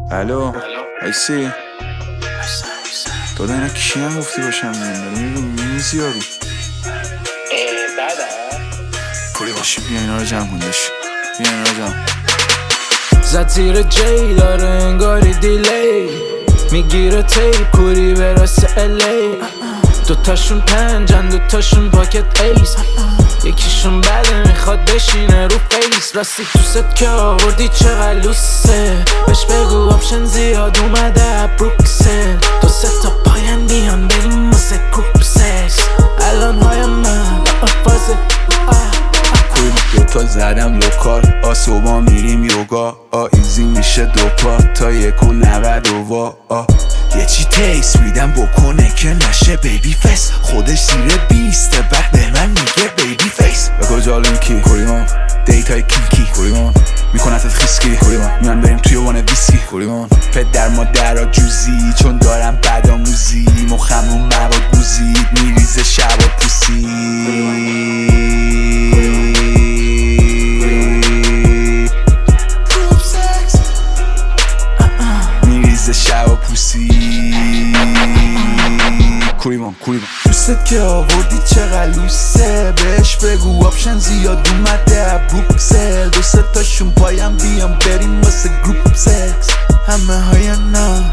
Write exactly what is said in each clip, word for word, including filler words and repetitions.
الو ایسی تو دا اینا کی هم گفتی باشم میان میرو میزی یارو بعد پوری باشی بیا اینا رو جمع کندش بیا اینا رو جمع زد زیر جی داره انگاری دیلی میگیره تیپ کوری برسه الی دوتاشون پنجن دوتاشون پاکت ایس یکیشون بده میخواد بشینه رو فیس راستی دوست که آوردی چقدر لوسه بهش بگو آپشن زیاد اومده بروکسل دو سه تا پاین بیان بریم واسه گروپ سکس الان های من آفازه کوی دوتا زدم لوکال آسوبا میریم یوگا آ ایزی میشه دوپا تا یک و نود و وا آ یه چی تیس میدم بکنه که نشه بیبی فیس خودش زیر بیسته بعد به من میگه بیبی فیس به کجا لینکی کوریمان دیتای کینکی کوریمان میکنتت خیسکی کوریمان میان بریم توی وان ویسکی کوریمان پدر مادرها جوزی چون دارم بد آموزی مخمون مواد گوزید میریزه شب و پوسی میریزه شب و پوسی کوریمان کوریمان دوستت که آوردی چقدر لوسه بهش بگو آپشن زیاد اومده بروکسل دو سه تاشون پایم بیام بریم واسه گروپ سکس همه های نه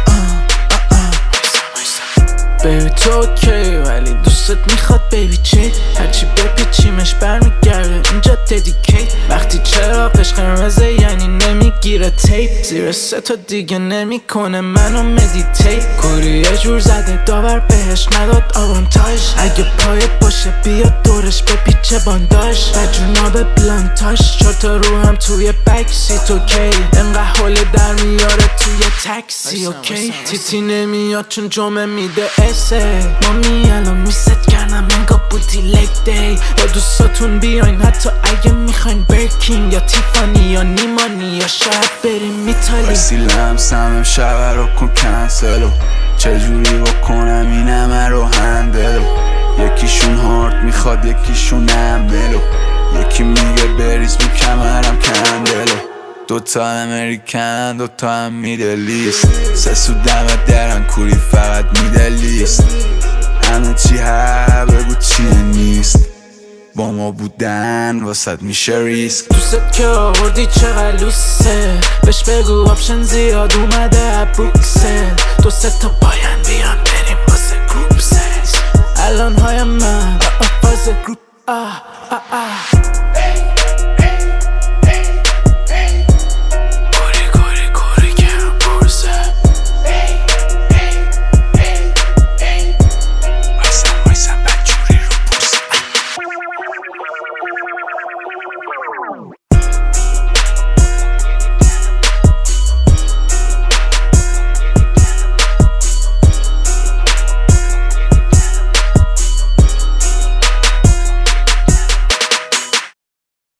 بیبی تو اوکی ولی دوستت میخواد بیبی چی هرچی بپیچیمش برمیگرده اینجا ددیکیت وقتی چراغش قرمزه یعنی نمیگیره تیپ زیر سه تا دیگه نمیکنه منو مدیتیت کوری یه جور زده داور بهش نداد آوانتاژ اگه پایت باشه بیا دورش بپیچه بانداژ و جناب بلانتاش چهار تا رو هم توی بک سیت اوکی انقدر حوله در میاره توی تاکسی اوکی تیتی نمیاد چون جمعه میده مامی الان میست کردم انگا بودی لیک دی با دوستاتون بیاین حتی اگه میخواین برکین یا تیفانی یا نیمانی یا شاید بریم میتالی بسی لمسم امشب رو کن کنسلو چجوری بکنم این همه رو هندلو یکیشون هارد میخواد یکیشون املو یکی میگه بریز رو کمرم کندلو دوتا امریکن دوتا هم میدلیست سه سو دمت درن کوری فقط میدلیست همه چی ها بگو چیه نیست با ما بودن واسد میشه ریسک دوست که آوردی چقدر لوسه بهش بگو آپشن زیاد اومده بروکسل دو سه تا پاین بیان بریم واسه گروپ سکس الان های من آفاز گروپ آه آه آه